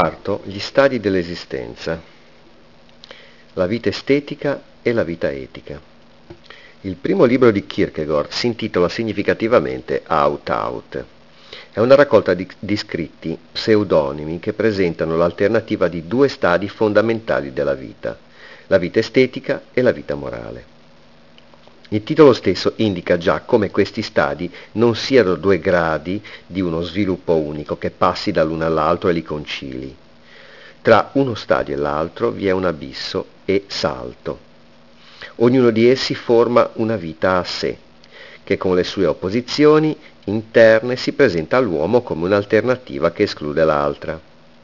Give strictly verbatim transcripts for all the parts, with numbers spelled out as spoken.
Quarto, gli stadi dell'esistenza, la vita estetica e la vita etica. Il primo libro di Kierkegaard si intitola significativamente Out Out. È una raccolta di, di scritti pseudonimi che presentano l'alternativa di due stadi fondamentali della vita, la vita estetica e la vita morale. Il titolo stesso indica già come questi stadi non siano due gradi di uno sviluppo unico che passi dall'uno all'altro e li concili. Tra uno stadio e l'altro vi è un abisso e salto. Ognuno di essi forma una vita a sé, che con le sue opposizioni interne si presenta all'uomo come un'alternativa che esclude l'altra.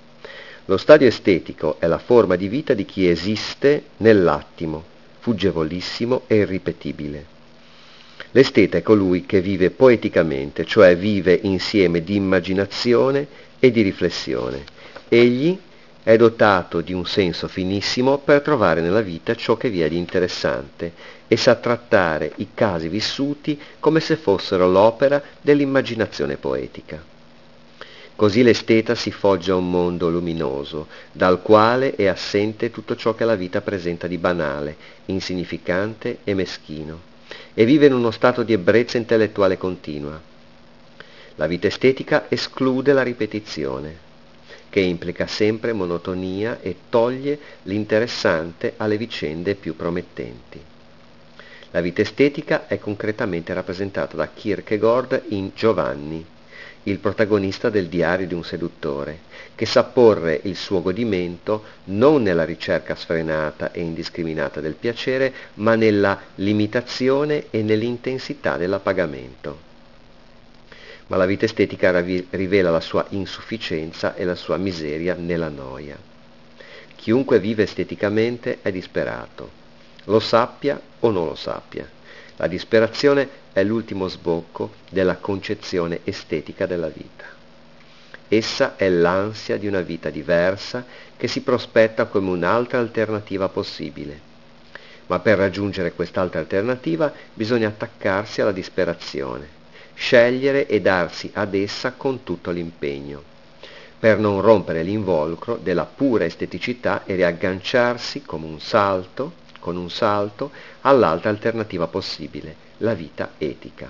Lo stadio estetico è la forma di vita di chi esiste nell'attimo, fuggevolissimo e irripetibile. L'esteta è colui che vive poeticamente, cioè vive insieme di immaginazione e di riflessione. Egli è dotato di un senso finissimo per trovare nella vita ciò che vi è di interessante e sa trattare i casi vissuti come se fossero l'opera dell'immaginazione poetica. Così l'esteta si foggia un mondo luminoso, dal quale è assente tutto ciò che la vita presenta di banale, insignificante e meschino, e vive in uno stato di ebbrezza intellettuale continua. La vita estetica esclude la ripetizione, che implica sempre monotonia e toglie l'interessante alle vicende più promettenti. La vita estetica è concretamente rappresentata da Kierkegaard in Giovanni, il protagonista del diario di un seduttore, che sa porre il suo godimento non nella ricerca sfrenata e indiscriminata del piacere, ma nella limitazione e nell'intensità dell'appagamento. Ma la vita estetica rivela la sua insufficienza e la sua miseria nella noia. Chiunque vive esteticamente è disperato, lo sappia o non lo sappia. La disperazione è l'ultimo sbocco della concezione estetica della vita. Essa è l'ansia di una vita diversa che si prospetta come un'altra alternativa possibile. Ma per raggiungere quest'altra alternativa bisogna attaccarsi alla disperazione, scegliere e darsi ad essa con tutto l'impegno, per non rompere l'involucro della pura esteticità e riagganciarsi come un salto, con un salto all'altra alternativa possibile, la vita etica.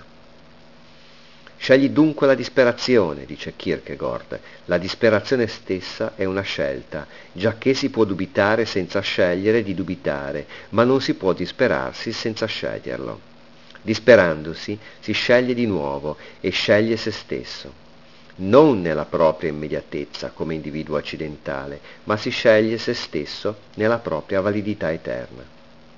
Scegli dunque la disperazione, dice Kierkegaard. La disperazione stessa è una scelta, giacché si può dubitare senza scegliere di dubitare, ma non si può disperarsi senza sceglierlo. Disperandosi si sceglie di nuovo e sceglie se stesso, non nella propria immediatezza come individuo accidentale, ma si sceglie se stesso nella propria validità eterna.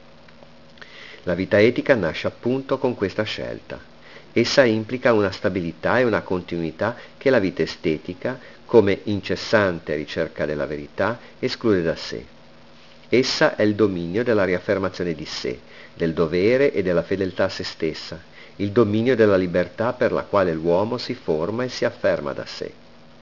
La vita etica nasce appunto con questa scelta. Essa implica una stabilità e una continuità che la vita estetica, come incessante ricerca della verità, esclude da sé. Essa è il dominio della riaffermazione di sé, del dovere e della fedeltà a se stessa, il dominio della libertà per la quale l'uomo si forma e si afferma da sé.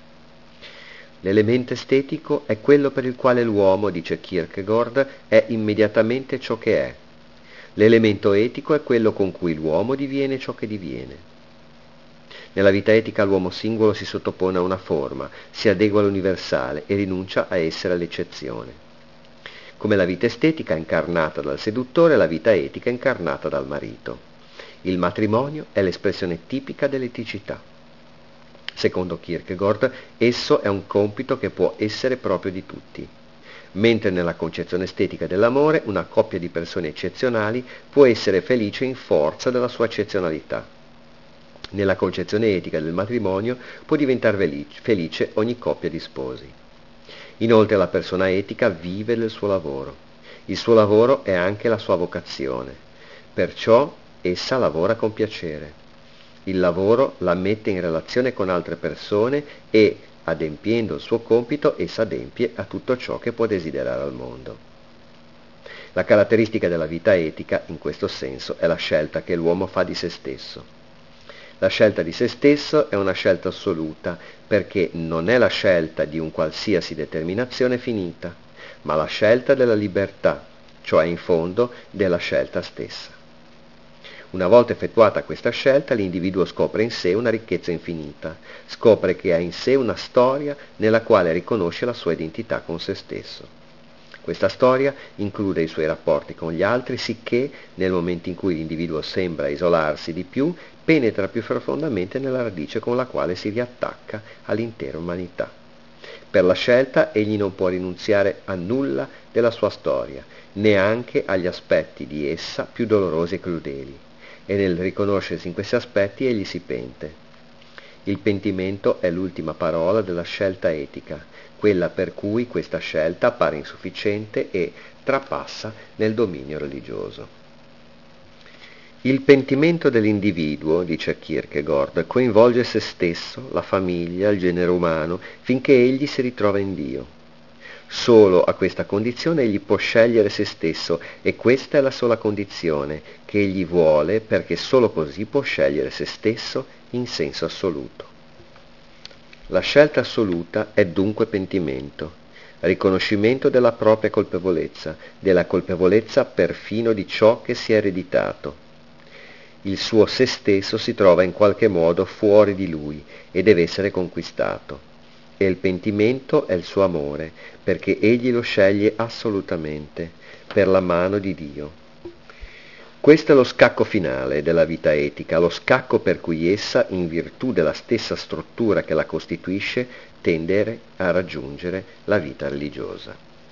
L'elemento estetico è quello per il quale l'uomo, dice Kierkegaard, è immediatamente ciò che è. L'elemento etico è quello con cui l'uomo diviene ciò che diviene. Nella vita etica l'uomo singolo si sottopone a una forma, si adegua all'universale e rinuncia a essere l'eccezione. Come la vita estetica è incarnata dal seduttore, la vita etica è incarnata dal marito. Il matrimonio è l'espressione tipica dell'eticità. Secondo Kierkegaard, esso è un compito che può essere proprio di tutti. Mentre nella concezione estetica dell'amore una coppia di persone eccezionali può essere felice in forza della sua eccezionalità. Nella concezione etica del matrimonio può diventare felice ogni coppia di sposi. Inoltre la persona etica vive del suo lavoro. Il suo lavoro è anche la sua vocazione. Perciò essa lavora con piacere. Il lavoro la mette in relazione con altre persone e, adempiendo il suo compito, essa adempie a tutto ciò che può desiderare al mondo. La caratteristica della vita etica, in questo senso, è la scelta che l'uomo fa di se stesso. La scelta di se stesso è una scelta assoluta, perché non è la scelta di un qualsiasi determinazione finita, ma la scelta della libertà, cioè in fondo della scelta stessa. Una volta effettuata questa scelta, l'individuo scopre in sé una ricchezza infinita, scopre che ha in sé una storia nella quale riconosce la sua identità con se stesso. Questa storia include i suoi rapporti con gli altri, sicché, nel momento in cui l'individuo sembra isolarsi di più, penetra più profondamente nella radice con la quale si riattacca all'intera umanità. Per la scelta egli non può rinunziare a nulla della sua storia, neanche agli aspetti di essa più dolorosi e crudeli, e nel riconoscersi in questi aspetti egli si pente. Il pentimento è l'ultima parola della scelta etica, quella per cui questa scelta appare insufficiente e trapassa nel dominio religioso. Il pentimento dell'individuo, dice Kierkegaard, coinvolge se stesso, la famiglia, il genere umano, finché egli si ritrova in Dio. Solo a questa condizione egli può scegliere se stesso e questa è la sola condizione che egli vuole, perché solo così può scegliere se stesso in senso assoluto. La scelta assoluta è dunque pentimento, riconoscimento della propria colpevolezza, della colpevolezza perfino di ciò che si è ereditato. Il suo se stesso si trova in qualche modo fuori di lui e deve essere conquistato. E il pentimento è il suo amore, perché egli lo sceglie assolutamente, per la mano di Dio. Questo è lo scacco finale della vita etica, lo scacco per cui essa, in virtù della stessa struttura che la costituisce, tende a raggiungere la vita religiosa.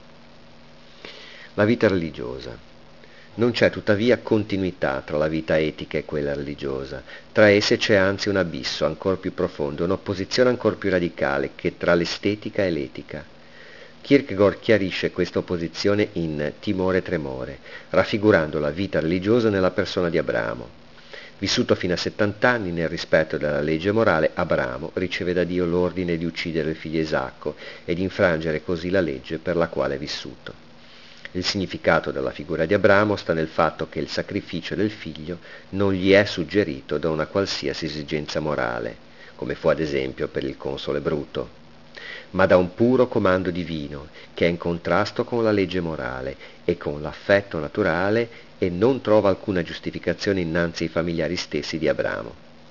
La vita religiosa. Non c'è tuttavia continuità tra la vita etica e quella religiosa, tra esse c'è anzi un abisso ancor più profondo, un'opposizione ancor più radicale che tra l'estetica e l'etica. Kierkegaard chiarisce questa opposizione in Timore e Tremore, raffigurando la vita religiosa nella persona di Abramo. Vissuto fino a settanta anni nel rispetto della legge morale, Abramo riceve da Dio l'ordine di uccidere il figlio Isacco e di infrangere così la legge per la quale è vissuto. Il significato della figura di Abramo sta nel fatto che il sacrificio del figlio non gli è suggerito da una qualsiasi esigenza morale, come fu ad esempio per il console Bruto, ma da un puro comando divino che è in contrasto con la legge morale e con l'affetto naturale e non trova alcuna giustificazione innanzi ai familiari stessi di Abramo.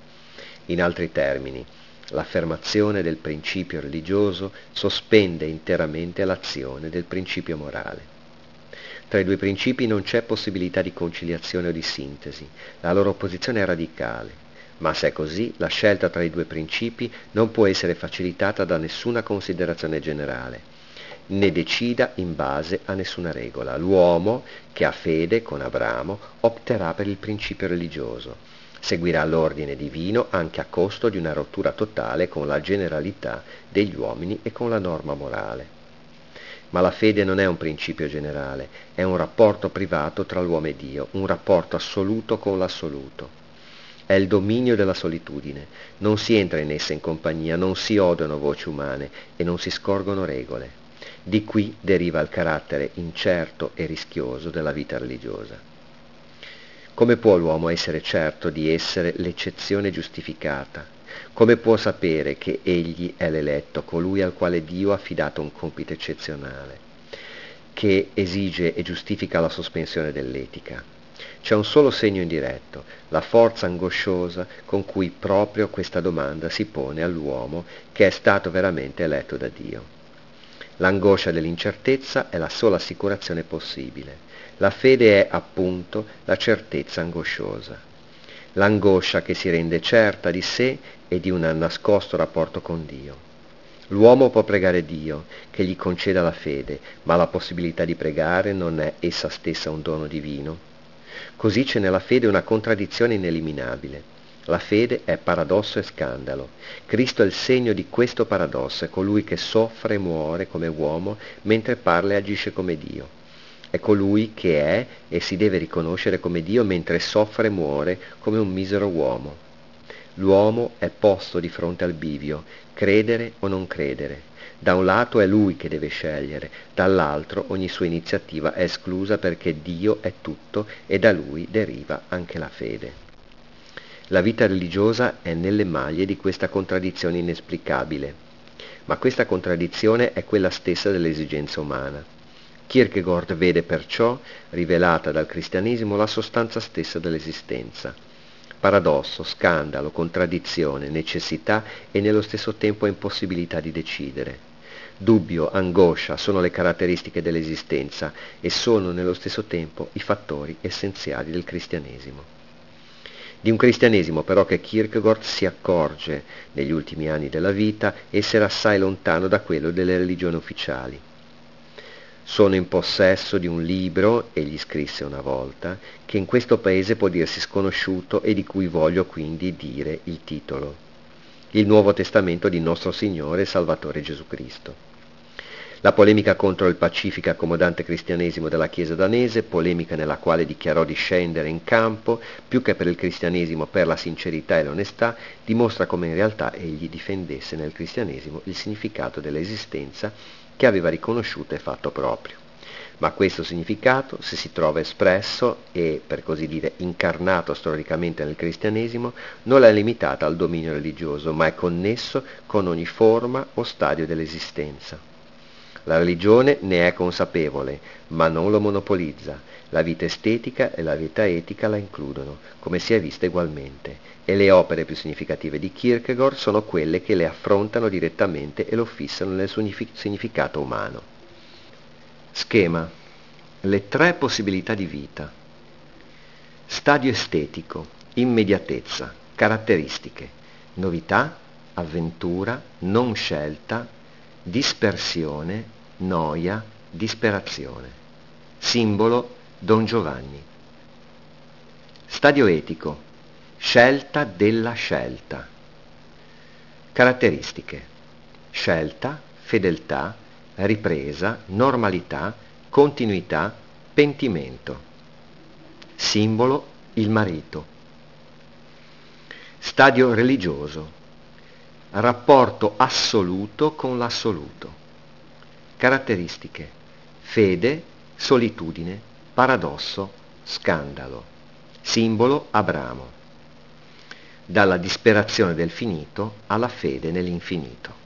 In altri termini, l'affermazione del principio religioso sospende interamente l'azione del principio morale. Tra i due principi non c'è possibilità di conciliazione o di sintesi, la loro opposizione è radicale, ma se è così, la scelta tra i due principi non può essere facilitata da nessuna considerazione generale, né decida in base a nessuna regola. L'uomo, che ha fede con Abramo, opterà per il principio religioso, seguirà l'ordine divino anche a costo di una rottura totale con la generalità degli uomini e con la norma morale. Ma la fede non è un principio generale, è un rapporto privato tra l'uomo e Dio, un rapporto assoluto con l'assoluto. È il dominio della solitudine, non si entra in essa in compagnia, non si odono voci umane e non si scorgono regole. Di qui deriva il carattere incerto e rischioso della vita religiosa. Come può l'uomo essere certo di essere l'eccezione giustificata? Come può sapere che egli è l'eletto, colui al quale Dio ha affidato un compito eccezionale, che esige e giustifica la sospensione dell'etica? C'è un solo segno indiretto, la forza angosciosa con cui proprio questa domanda si pone all'uomo che è stato veramente eletto da Dio. L'angoscia dell'incertezza è la sola assicurazione possibile. La fede è, appunto, la certezza angosciosa. L'angoscia che si rende certa di sé e di un nascosto rapporto con Dio. L'uomo può pregare Dio che gli conceda la fede, ma la possibilità di pregare non è essa stessa un dono divino? Così c'è nella fede una contraddizione ineliminabile. La fede è paradosso e scandalo. Cristo è il segno di questo paradosso, è colui che soffre e muore come uomo mentre parla e agisce come Dio. È colui che è e si deve riconoscere come Dio mentre soffre e muore come un misero uomo. L'uomo è posto di fronte al bivio, credere o non credere. Da un lato è lui che deve scegliere, dall'altro ogni sua iniziativa è esclusa perché Dio è tutto e da lui deriva anche la fede. La vita religiosa è nelle maglie di questa contraddizione inesplicabile, ma questa contraddizione è quella stessa dell'esigenza umana. Kierkegaard vede perciò rivelata dal cristianesimo la sostanza stessa dell'esistenza. Paradosso, scandalo, contraddizione, necessità e nello stesso tempo impossibilità di decidere. Dubbio, angoscia sono le caratteristiche dell'esistenza e sono nello stesso tempo i fattori essenziali del cristianesimo. Di un cristianesimo però che Kierkegaard si accorge negli ultimi anni della vita essere assai lontano da quello delle religioni ufficiali. Sono in possesso di un libro, egli scrisse una volta, che in questo paese può dirsi sconosciuto e di cui voglio quindi dire il titolo. Il Nuovo Testamento di nostro Signore e Salvatore Gesù Cristo. La polemica contro il pacifico e accomodante cristianesimo della Chiesa danese, polemica nella quale dichiarò di scendere in campo, più che per il cristianesimo per la sincerità e l'onestà, dimostra come in realtà egli difendesse nel cristianesimo il significato dell'esistenza che aveva riconosciuto e fatto proprio. Ma questo significato, se si trova espresso e, per così dire, incarnato storicamente nel cristianesimo, non è limitato al dominio religioso, ma è connesso con ogni forma o stadio dell'esistenza. La religione ne è consapevole, ma non lo monopolizza. La vita estetica e la vita etica la includono, come si è vista ugualmente, e le opere più significative di Kierkegaard sono quelle che le affrontano direttamente e lo fissano nel suo significato umano. Schema. Le tre possibilità di vita. Stadio estetico, immediatezza, caratteristiche, novità, avventura, non scelta, dispersione, noia, disperazione. Simbolo Don Giovanni. Stadio etico, scelta della scelta. Caratteristiche: scelta, fedeltà, ripresa, normalità, continuità, pentimento. Simbolo il marito. Stadio religioso, rapporto assoluto con l'assoluto. Caratteristiche: fede, solitudine, paradosso, scandalo. Simbolo Abramo. Dalla disperazione del finito alla fede nell'infinito.